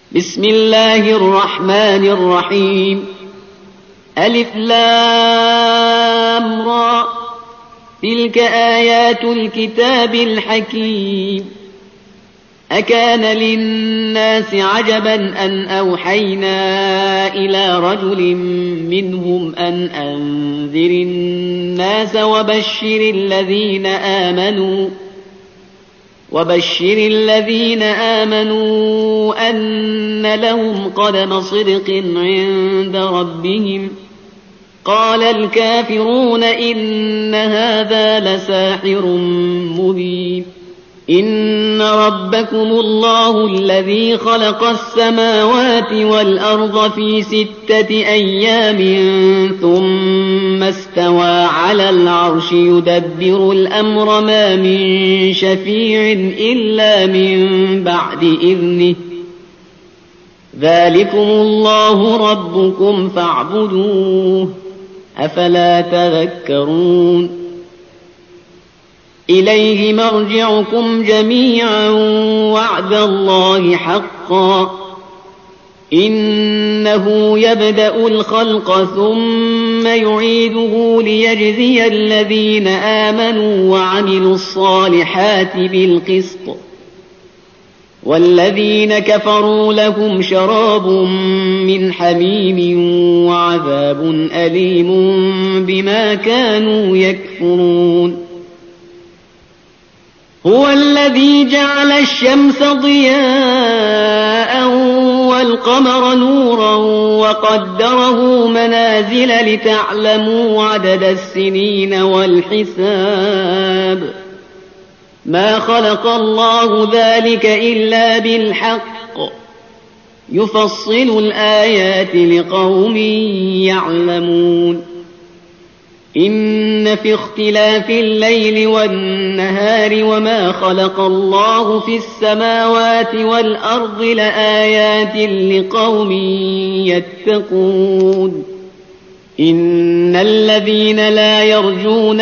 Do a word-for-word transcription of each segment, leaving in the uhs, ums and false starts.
بسم الله الرحمن الرحيم. ألف لام را، تلك آيات الكتاب الحكيم. أكان للناس عجبا أن أوحينا إلى رجل منهم أن أنذر الناس وبشر الذين آمنوا وبشر الذين آمنوا أن لهم قدم صدق عند ربهم. قال الكافرون إن هذا لساحر مبين. إن ربكم الله الذي خلق السماوات والأرض في ستة أيام ثم استوى على العرش يدبر الأمر ما من شفيع إلا من بعد إذنه. ذلكم الله ربكم فاعبدوه، أفلا تذكرون. إليه مرجعكم جميعا وعد الله حقا، إنه يبدأ الخلق ثم يعيده ليجزي الذين آمنوا وعملوا الصالحات بالقسط، والذين كفروا لهم شراب من حميم وعذاب أليم بما كانوا يكفرون. هو الذي جعل الشمس ضياء والقمر نورا وقدره منازل لتعلموا عدد السنين والحساب. ما خلق الله ذلك إلا بالحق، يفصل الآيات لقوم يعلمون. إن في اختلاف الليل والنهار وما خلق الله في السماوات والأرض لآيات لقوم يتقون. إن الذين لا يرجون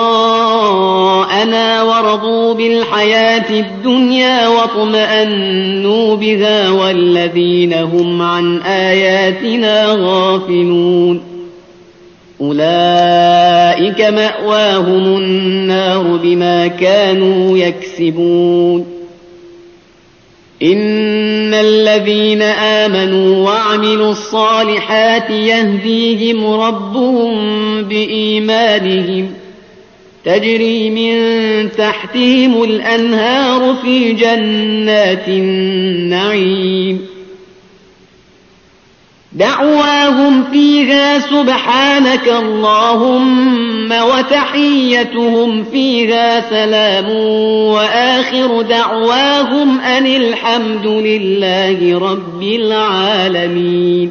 لقاءنا ورضوا بالحياة الدنيا واطمأنوا بها والذين هم عن آياتنا غافلون أولئك مأواهم النار بما كانوا يكسبون. إن الذين آمنوا وعملوا الصالحات يهديهم ربهم بإيمانهم، تجري من تحتهم الأنهار في جنات النعيم. دعواهم فيها سبحانك اللهم وتحيتهم فيها سلام وآخر دعواهم أن الحمد لله رب العالمين.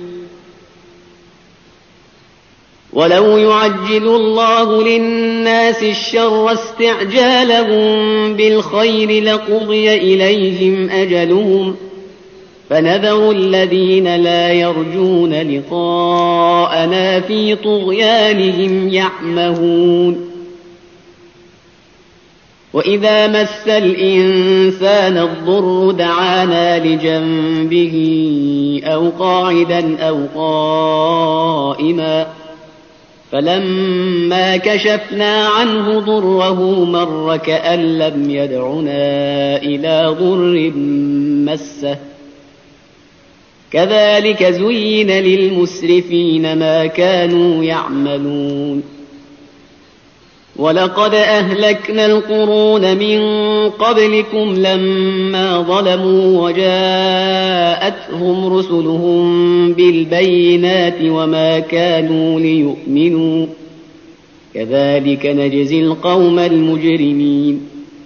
ولو يعجل الله للناس الشر استعجالهم بالخير لقضي إليهم أجلهم، فنذر الذين لا يرجون لقاءنا في طغيانهم يعمهون. وإذا مس الإنسان الضر دعانا لجنبه أو قاعدا أو قائما، فلما كشفنا عنه ضره مر كأن لم يدعنا إلى ضر مسه. كذلك زين للمسرفين ما كانوا يعملون. ولقد أهلكنا القرون من قبلكم لما ظلموا وجاءتهم رسلهم بالبينات وما كانوا ليؤمنوا، كذلك نجزي القوم المجرمين.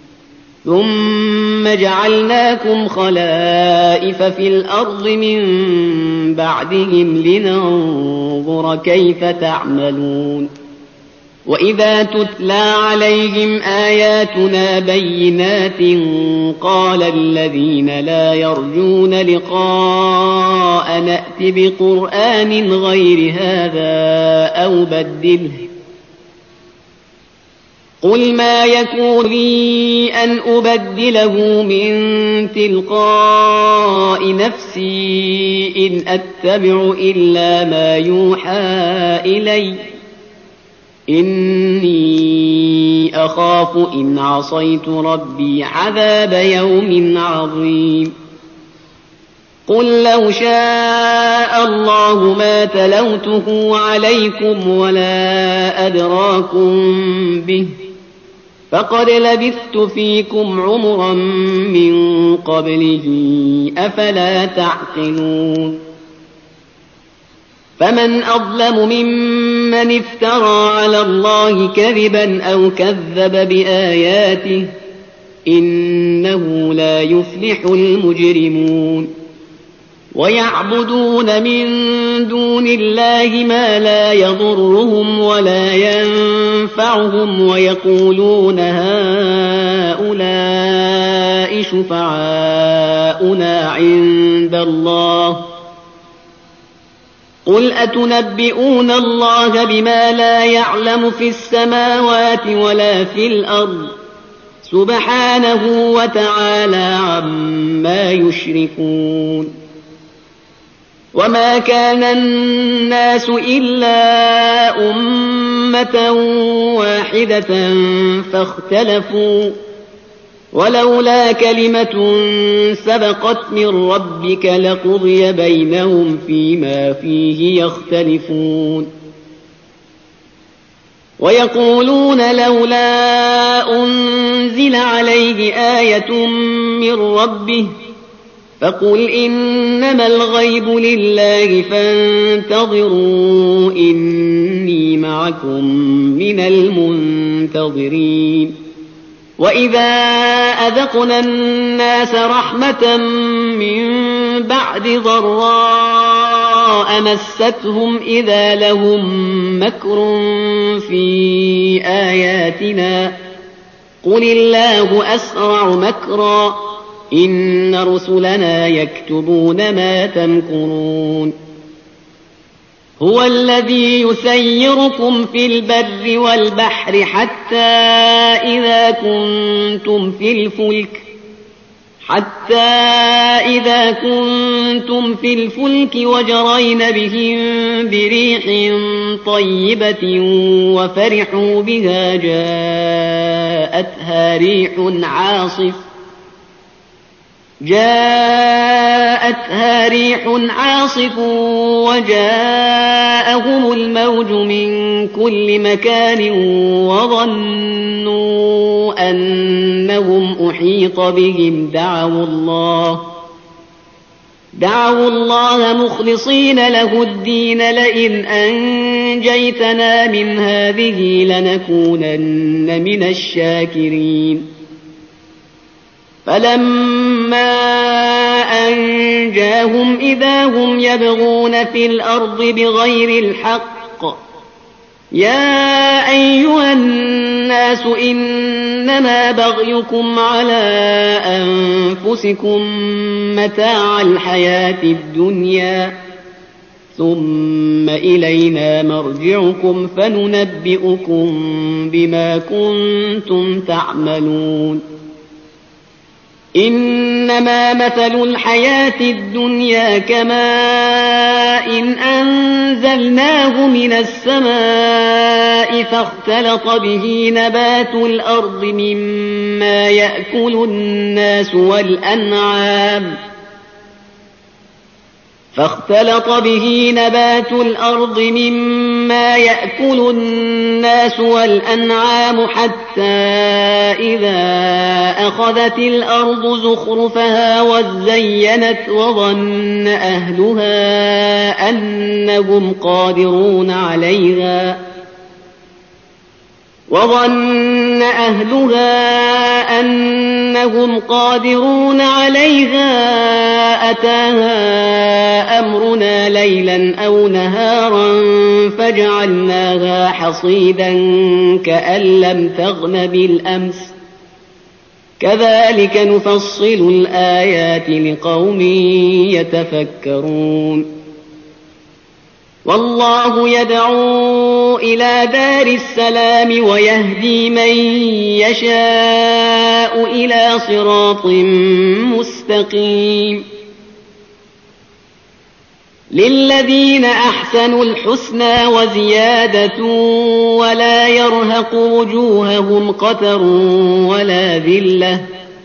ثم جعلناكم خلائف في الأرض من بعدهم لننظر كيف تعملون. وإذا تتلى عليهم آياتنا بينات قال الذين لا يرجون لقاء نأت بقرآن غير هذا أو بدله قل ما يكون لي أن أبدله من تلقاء نفسي إن أتبع إلا ما يوحى إلي إني أخاف إن عصيت ربي عذاب يوم عظيم قل لو شاء الله ما تلوته عليكم ولا أدراكم به فقد لبثت فيكم عمرا من قبله أفلا تعقلون فمن أظلم ممن افترى على الله كذبا أو كذب بآياته إنه لا يفلح المجرمون ويعبدون من دون الله ما لا يضرهم ولا ينفعهم ويقولون هؤلاء شفعاؤنا عند الله قل أتنبئون الله بما لا يعلم في السماوات ولا في الأرض سبحانه وتعالى عما يشركون وما كان الناس إلا أمة واحدة فاختلفوا ولولا كلمة سبقت من ربك لقضي بينهم فيما فيه يختلفون ويقولون لولا أنزل عليه آية من ربه فقل إنما الغيب لله فانتظروا إني معكم من المنتظرين وإذا أذقنا الناس رحمة من بعد ضراء مستهم إذا لهم مكر في آياتنا قل الله أسرع مكرا إن رسلنا يكتبون ما تمكرون هو الذي يسيركم في البر والبحر حتى إذا كنتم في الفلك حتى إذا كنتم في الفلك وجرين بهم بريح طيبة وفرحوا بها جاءتها ريح عاصف جاءتها ريح عاصف وجاءهم الموج من كل مكان وظنوا أنهم أحيط بهم دعوا الله دعوا الله مخلصين له الدين لئن أنجيتنا من هذه لنكونن من الشاكرين فلما أنجاهم إذا هم يبغون في الأرض بغير الحق يا أيها الناس إنما بغيكم على أنفسكم متاع الحياة الدنيا ثم إلينا مرجعكم فننبئكم بما كنتم تعملون إنما مثل الحياة الدنيا كماء إن أنزلناه من السماء فاختلط به نبات الأرض مما يأكل الناس والأنعام فاختلط به نبات الأرض مما يأكل الناس والأنعام حتى إذا أخذت الأرض زخرفها وزينت وظن أهلها أنهم قادرون عليها وظن أهلها أنهم قادرون عليها أتاها أمرنا ليلا أو نهارا فجعلناها حصيدا كأن لم تغن بالأمس كذلك نفصل الآيات لقوم يتفكرون والله يدعو إلى دار السلام ويهدي من يشاء إلى صراط مستقيم. للذين أحسنوا الحسنى وزيادة ولا يرهق وجوههم قتر ولا ذلة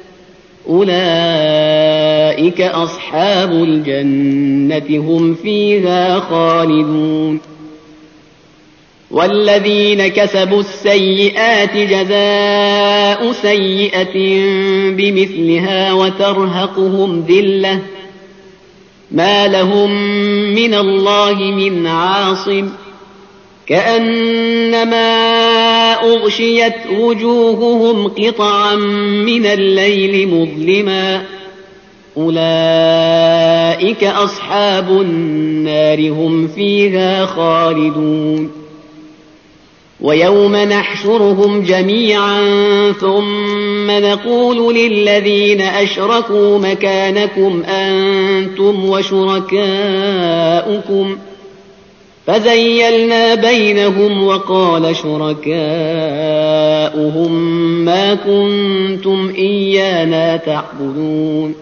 أولئك أصحاب الجنة هم فيها خالدون. والذين كسبوا السيئات جزاء سيئة بمثلها وترهقهم ذلة ما لهم من الله من عاصم كأنما أغشيت وجوههم قطعا من الليل مظلما أولئك أصحاب النار هم فيها خالدون. ويوم نحشرهم جميعا ثم نقول للذين أشركوا مكانكم أنتم وشركاؤكم فزيلنا بينهم وقال شركاؤهم ما كنتم إيانا تعبدون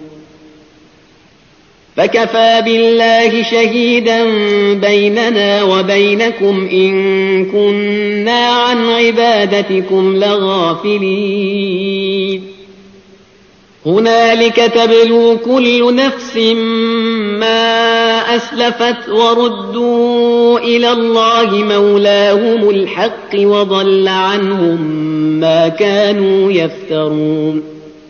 فكفى بالله شهيدا بيننا وبينكم إن كنا عن عبادتكم لغافلين. هنالك تبلو كل نفس ما أسلفت وردوا إلى الله مولاهم الحق وضل عنهم ما كانوا يفترون.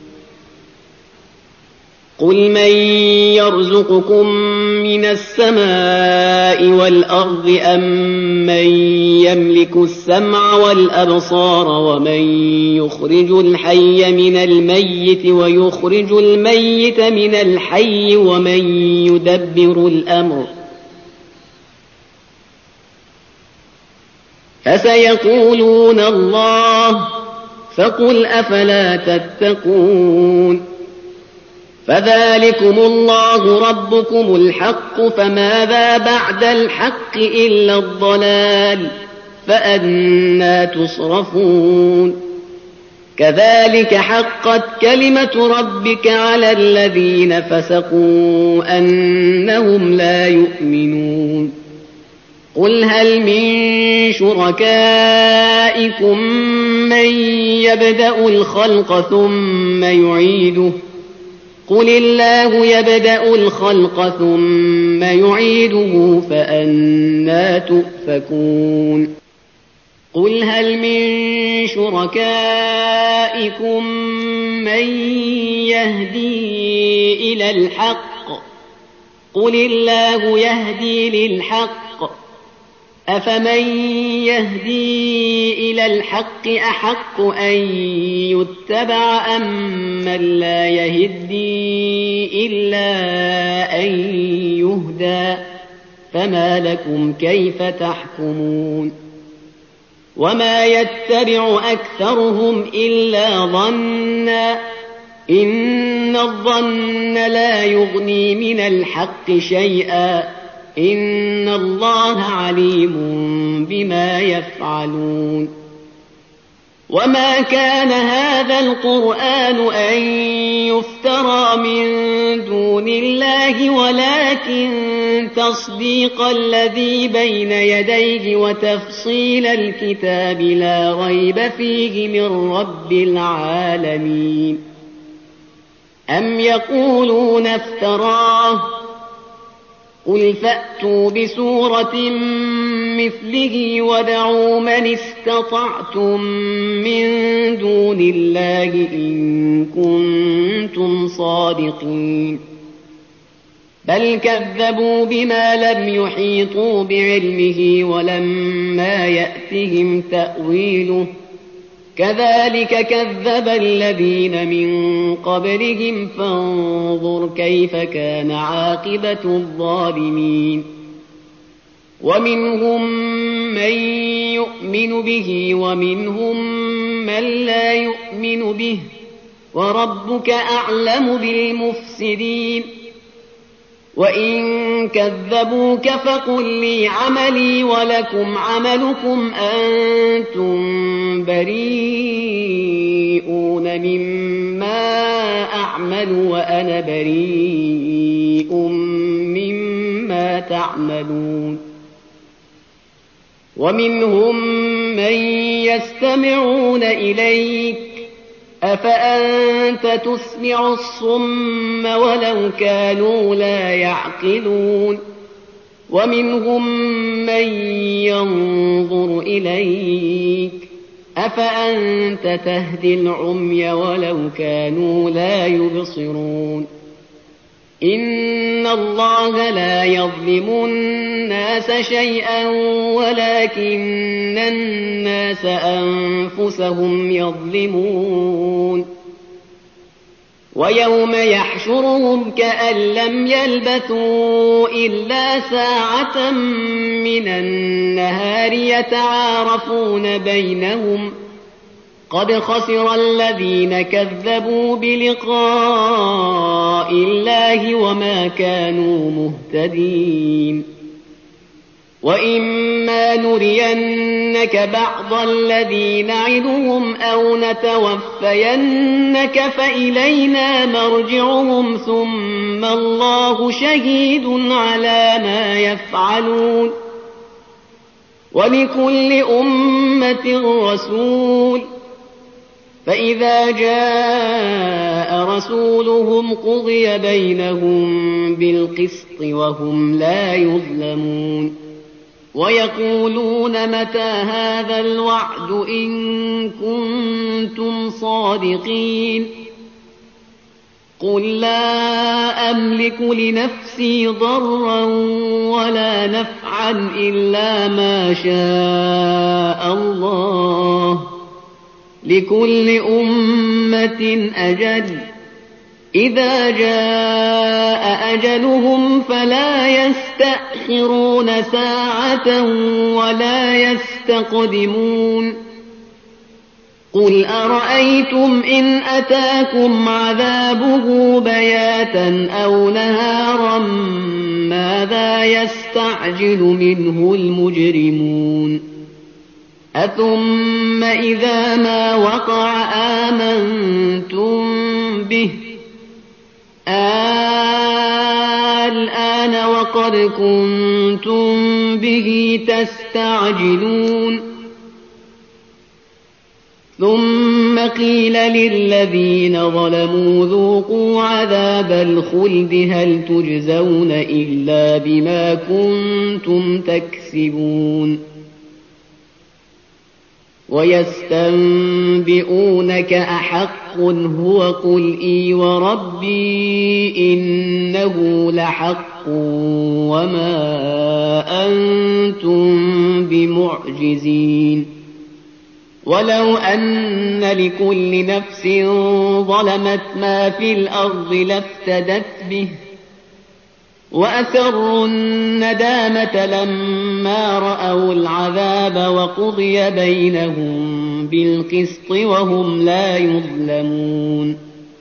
قل من يرزقكم من السماء والأرض أم من يملك السمع والأبصار ومن يخرج الحي من الميت ويخرج الميت من الحي ومن يدبر الأمر فسيقولون الله فقل أفلا تتقون. فذلكم الله ربكم الحق فماذا بعد الحق إلا الضلال فأنى تصرفون. كذلك حقت كلمة ربك على الذين فسقوا أنهم لا يؤمنون. قل هل من شركائكم من يبدأ الخلق ثم يعيده قل الله يبدأ الخلق ثم يعيده فأنى تؤفكون. قل هل من شركائكم من يهدي إلى الحق قل الله يهدي للحق أفمن يهدي إلى الحق أحق أن يتبع أم من لا يهدي إلا أن يهدى فما لكم كيف تحكمون. وما يتبع أكثرهم إلا ظنا إن الظن لا يغني من الحق شيئا إن الله عليم بما يفعلون. وما كان هذا القرآن أن يفترى من دون الله ولكن تصديق الذي بين يديه وتفصيل الكتاب لا ريب فيه من رب العالمين. أم يقولون افتراه قل فأتوا بسورة مثله ودعوا من استطعتم من دون الله إن كنتم صادقين. بل كذبوا بما لم يحيطوا بعلمه ولما يأتهم تأويله كذلك كذب الذين من قبلهم فانظر كيف كان عاقبة الظالمين. ومنهم من يؤمن به ومنهم من لا يؤمن به وربك أعلم بالمفسدين. وإن كذبوك فقل لي عملي ولكم عملكم أنتم بريئون مما أعمل وأنا بريء مما تعملون ومنهم من يستمعون إليك أفأنت تسمع الصم ولو كانوا لا يعقلون ومنهم من ينظر إليك أفأنت تهدي العمي ولو كانوا لا يبصرون إن الله لا يظلم الناس شيئا ولكن الناس أنفسهم يظلمون ويوم يحشرهم كأن لم يلبثوا إلا ساعة من النهار يتعارفون بينهم قد خسر الذين كذبوا بلقاء الله وما كانوا مهتدين وإما نرينك بعض الذي نعدهم أو نتوفينك فإلينا مرجعهم ثم الله شهيد على ما يفعلون ولكل أمة رسول فإذا جاء رسولهم قضي بينهم بالقسط وهم لا يظلمون ويقولون متى هذا الوعد إن كنتم صادقين قل لا أملك لنفسي ضرا ولا نفعا إلا ما شاء الله لكل أمة أجل إذا جاء أجلهم فلا يستأخرون ساعة ولا يستقدمون قل أرأيتم إن أتاكم عذابه بياتا أو نهارا ماذا يستعجل منه المجرمون أثم إذا ما وقع آمنتم به الآن وقد كنتم به تستعجلون ثم قيل للذين ظلموا ذوقوا عذاب الخلد هل تجزون إلا بما كنتم تكسبون ويستنبئونك أحق هو قل إي وربي إنه لحق وما أنتم بمعجزين ولو أن لكل نفس ظلمت ما في الأرض لافتدت به وأسروا الندامة لما رأوا العذاب وقضي بينهم بالقسط وهم لا يظلمون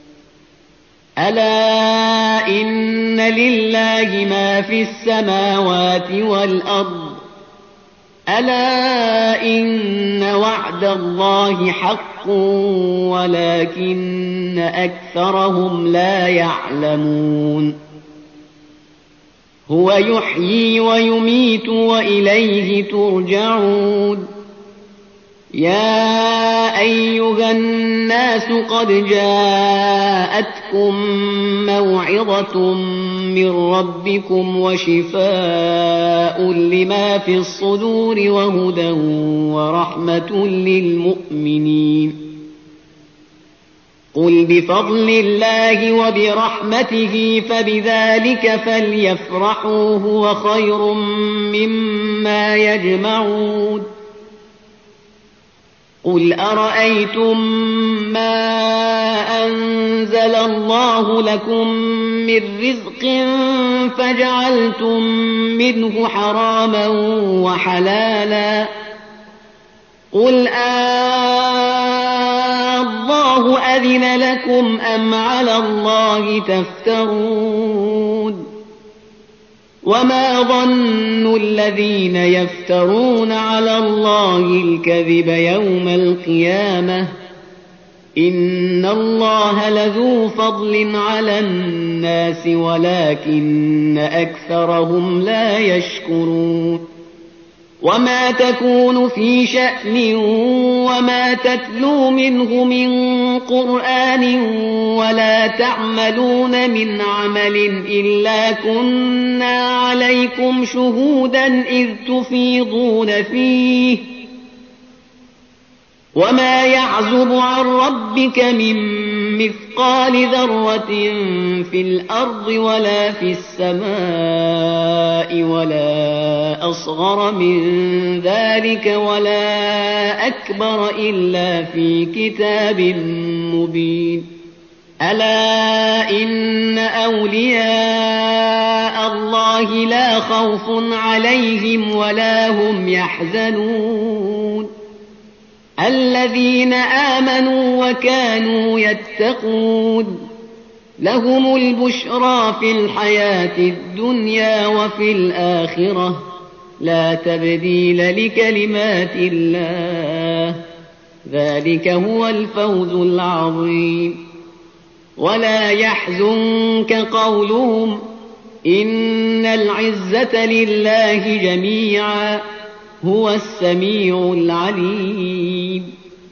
ألا إن لله ما في السماوات والأرض ألا إن وعد الله حق ولكن أكثرهم لا يعلمون هو يحيي ويميت وإليه ترجعون يا أيها الناس قد جاءتكم موعظة من ربكم وشفاء لما في الصدور وهدى ورحمة للمؤمنين قل بفضل الله وبرحمته فبذلك فليفرحوا هو خير مما يجمعون قل أرأيتم ما أنزل الله لكم من رزق فجعلتم منه حراما وحلالا قل الله أذن لكم أم على الله تفترون وما ظن الذين يفترون على الله الكذب يوم القيامة إن الله لذو فضل على الناس ولكن أكثرهم لا يشكرون وما تكون في شأن وما تتلو منه من قرآن ولا تعملون من عمل إلا كنا عليكم شهودا إذ تفيضون فيه وما يعزب عن ربك من مثقال ذرة في الأرض ولا في السماء ولا أصغر من ذلك ولا أكبر إلا في كتاب مبين ألا إن أولياء الله لا خوف عليهم ولا هم يحزنون الذين آمنوا وكانوا يتقون لهم البشرى في الحياة الدنيا وفي الآخرة لا تبديل لكلمات الله ذلك هو الفوز العظيم ولا يحزنك قولهم إن العزة لله جميعا هو السميع العليم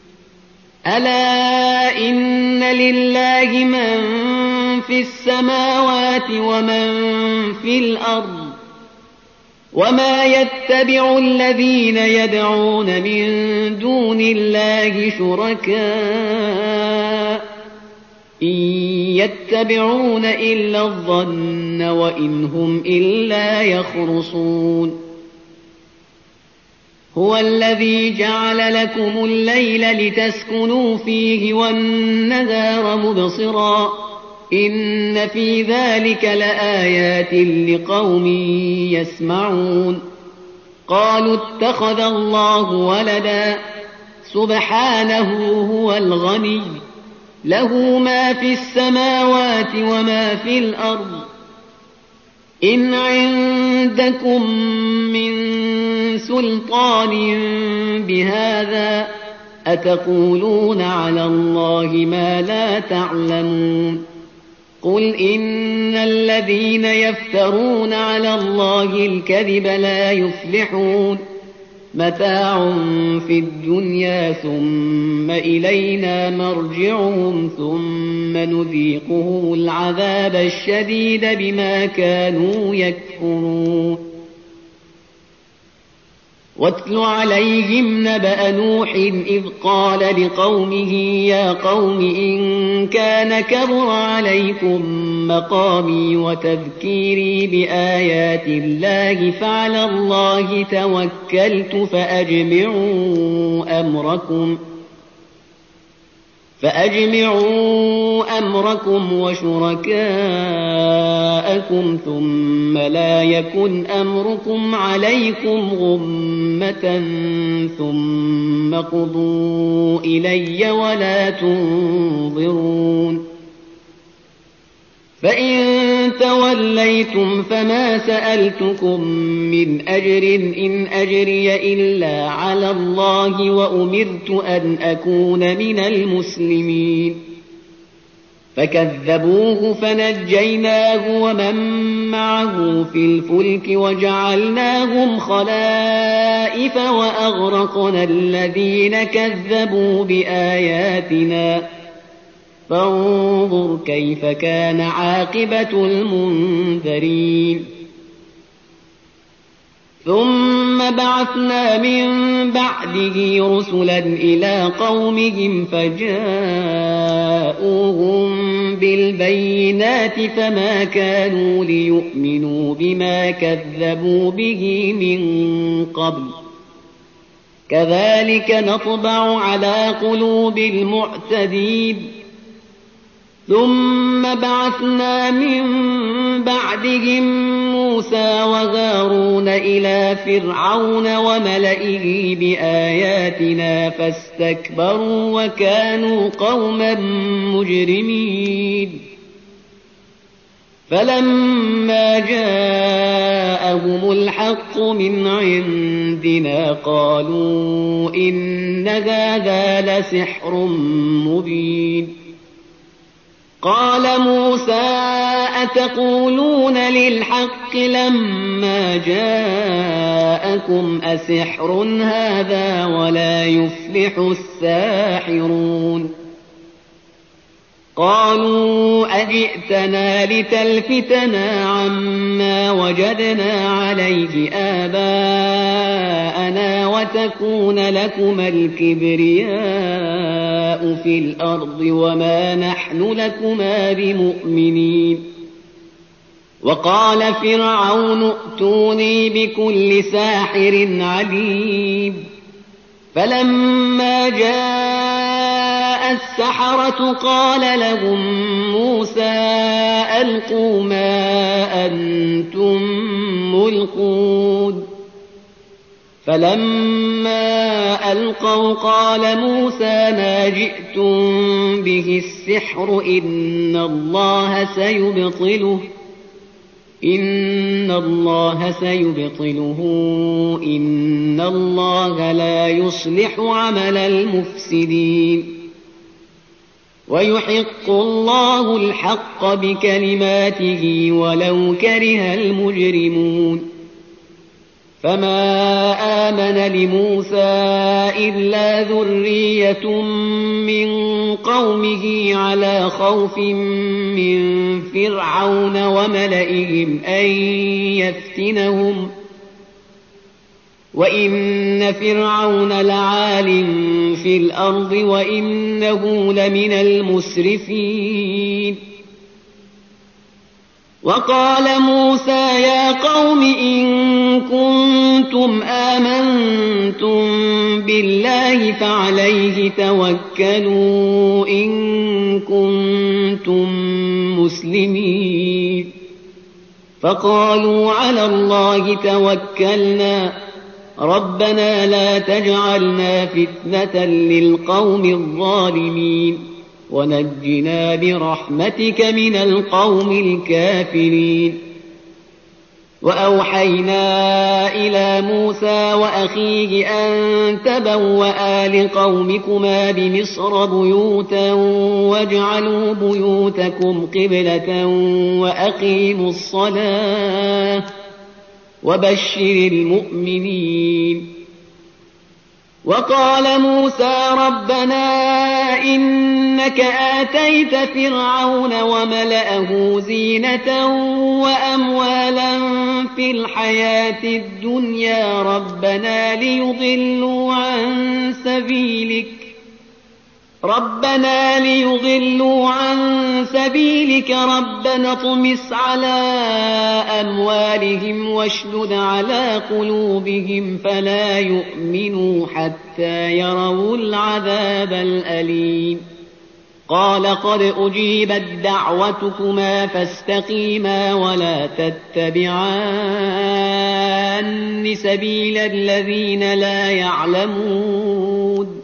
ألا إن لله من في السماوات ومن في الأرض وما يتبع الذين يدعون من دون الله شركاء إن يتبعون إلا الظن وإن هم إلا يخرصون هو الذي جعل لكم الليل لتسكنوا فيه والنهار مبصرا إن في ذلك لآيات لقوم يسمعون قالوا اتخذ الله ولدا سبحانه هو الغني له ما في السماوات وما في الأرض إن عندكم من سلطان بهذا أتقولون على الله ما لا تعلمون قل إن الذين يفترون على الله الكذب لا يفلحون متاع في الدنيا ثم إلينا مرجعهم ثم نذيقهم العذاب الشديد بما كانوا يكفرون واتل عليهم نبأ نوح إذ قال لقومه يا قوم إن كان كبر عليكم مقامي وتذكيري بآيات الله فعلى الله توكلت فأجمعوا أمركم فأجمعوا أمركم وشركاءكم ثم لا يكن أمركم عليكم غمة ثم قضوا إلي ولا تنظرون فإن توليتم فما سألتكم من أجر إن أجري إلا على الله وأمرت أن أكون من المسلمين فكذبوه فنجيناه ومن معه في الفلك وجعلناهم خلائف وأغرقنا الذين كذبوا بآياتنا فانظر كيف كان عاقبة المنذرين ثم بعثنا من بعده رسلا إلى قومهم فجاءوهم بالبينات فما كانوا ليؤمنوا بما كذبوا به من قبل كذلك نطبع على قلوب المعتدين ثم بعثنا من بعدهم موسى وهارون إلى فرعون وملئه بآياتنا فاستكبروا وكانوا قوما مجرمين فلما جاء جاءهم الحق من عندنا قالوا إن هذا لسحر مبين قال موسى أتقولون للحق لما جاءكم أسحر هذا ولا يفلح الساحرون قالوا أجئتنا لتلفتنا عما وجدنا عليه آباءنا وتكون لكما الكبرياء في الأرض وما نحن لكما بمؤمنين وقال فرعون ائتوني بكل ساحر عليم فلما جاء السحرة قال لهم موسى ألقوا ما أنتم ملقون فلما ألقوا قال موسى ما جئتم به السحر إن الله سيبطله إن الله سيبطله إن الله لا يصلح عمل المفسدين ويحق الله الحق بكلماته ولو كره المجرمون فما آمن لموسى إلا ذرية من قومه على خوف من فرعون وملئهم أن يفتنهم وإن فرعون لعال في الأرض وإنه لمن المسرفين وقال موسى يا قوم إن كنتم آمنتم بالله فعليه توكلوا إن كنتم مسلمين فقالوا على الله توكلنا ربنا لا تجعلنا فتنة للقوم الظالمين ونجنا برحمتك من القوم الكافرين وأوحينا إلى موسى وأخيه أن تبوأ لقومكما بمصر بيوتا واجعلوا بيوتكم قبلة وأقيموا الصلاة وبشر المؤمنين وقال موسى ربنا إنك آتيت فرعون وملأه زينة وأموالا في الحياة الدنيا ربنا ليضلوا عن سبيلك ربنا ليضلوا عن سبيلك ربنا اطمس على أموالهم واشدد على قلوبهم فلا يؤمنوا حتى يروا العذاب الأليم قال قد أجيبت دعوتكما فاستقيما ولا تتبعان سبيل الذين لا يعلمون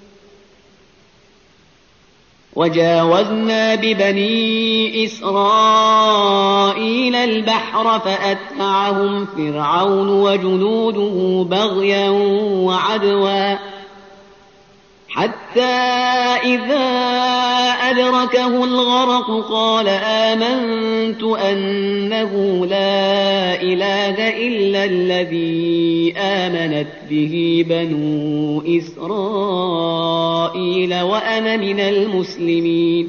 وجاوزنا ببني إسرائيل البحر فأتبعهم فرعون وجنوده بغيا وعدوا حتى إذا أدركه الغرق قال آمنت أنه لا إله إلا الذي آمنت به بنو إسرائيل وأنا من المسلمين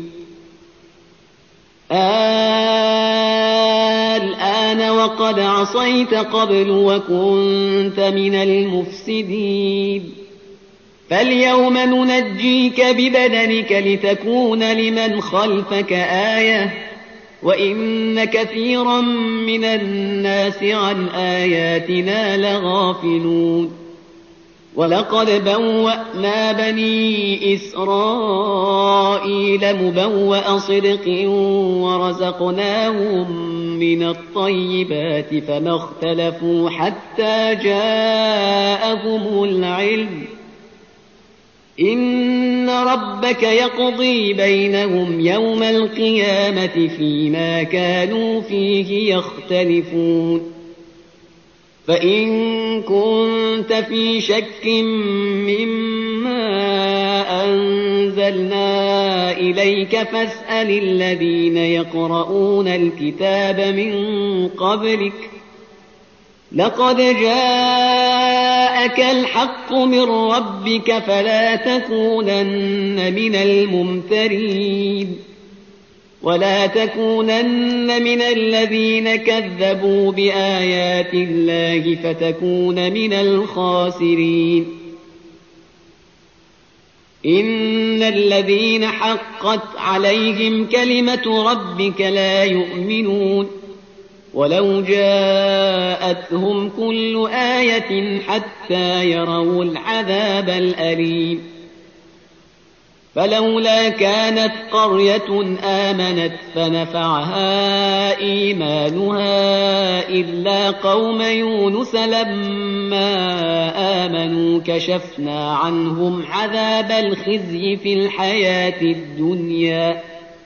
الآن وقد عصيت قبل وكنت من المفسدين فاليوم ننجيك ببدنك لتكون لمن خلفك آية وإن كثيرا من الناس عن آياتنا لغافلون ولقد بوأنا بني إسرائيل مبوأ صدق ورزقناهم من الطيبات فما اختلفوا حتى جاءهم العلم إن ربك يقضي بينهم يوم القيامة فيما كانوا فيه يختلفون فإن كنت في شك مما أنزلنا إليك فاسأل الذين يقرؤون الكتاب من قبلك لقد جاءك الحق من ربك فلا تكونن من الممترين ولا تكونن من الذين كذبوا بآيات الله فتكون من الخاسرين إن الذين حقت عليهم كلمة ربك لا يؤمنون ولو جاءتهم كل آية حتى يروا العذاب الأليم فلولا كانت قرية آمنت فنفعها إيمانها إلا قوم يونس لما آمنوا كشفنا عنهم عذاب الخزي في الحياة الدنيا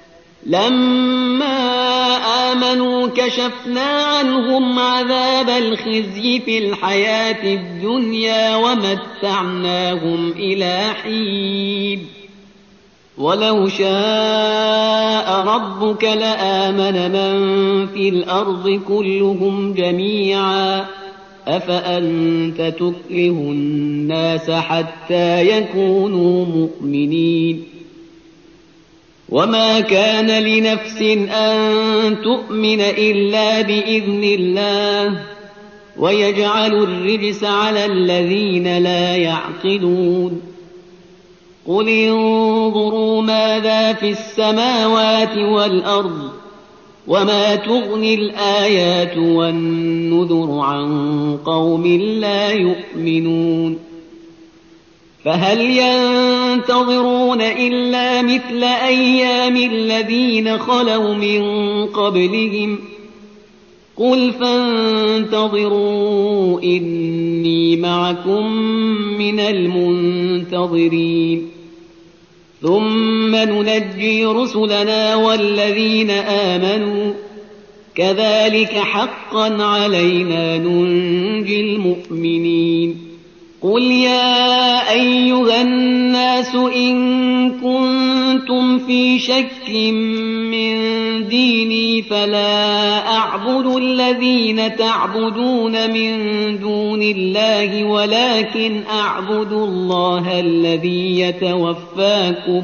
لما آمنوا كشفنا عنهم عذاب الخزي في الحياة الدنيا ومتعناهم إلى حين ولو شاء ربك لآمن من في الأرض كلهم جميعا أفأنت تكره الناس حتى يكونوا مؤمنين وما كان لنفس أن تؤمن إلا بإذن الله ويجعل الرجس على الذين لا يعقلون قل انظروا ماذا في السماوات والأرض وما تغني الآيات والنذر عن قوم لا يؤمنون فهل ينتظرون إلا مثل أيام الذين خلوا من قبلهم قل فانتظروا إني معكم من المنتظرين ثم ننجي رسلنا والذين آمنوا كذلك حقا علينا ننجي المؤمنين قل يا أيها الناس إن كنتم في شك من ديني فلا أعبد الذين تعبدون من دون الله ولكن أعبد الله الذي يتوفاكم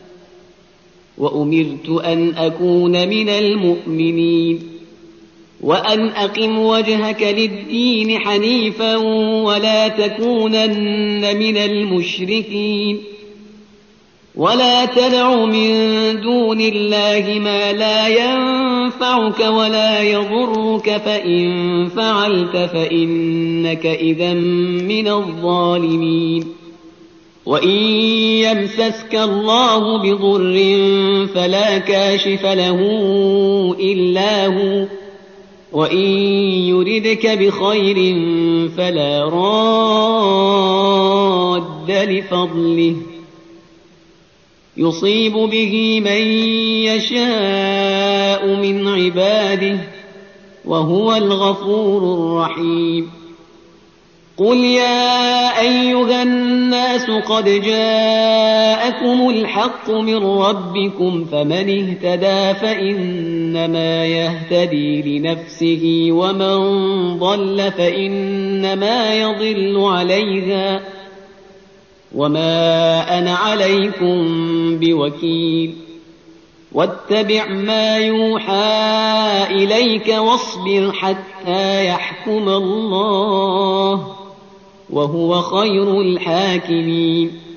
وأمرت أن أكون من المؤمنين وأن أقم وجهك للدين حنيفا ولا تكونن من المشركين ولا تدع من دون الله ما لا ينفعك ولا يضرك فإن فعلت فإنك إذا من الظالمين وإن يمسسك الله بضر فلا كاشف له إلا هو وإن يردك بخير فلا راد لفضله يصيب به من يشاء من عباده وهو الغفور الرحيم قل يا أيها الناس قد جاءكم الحق من ربكم فمن اهتدى فإنما يهتدي لنفسه ومن ضل فإنما يضل عليها وما أنا عليكم بوكيل واتبع ما يوحى إليك واصبر حتى يحكم الله وهو خير الحاكمين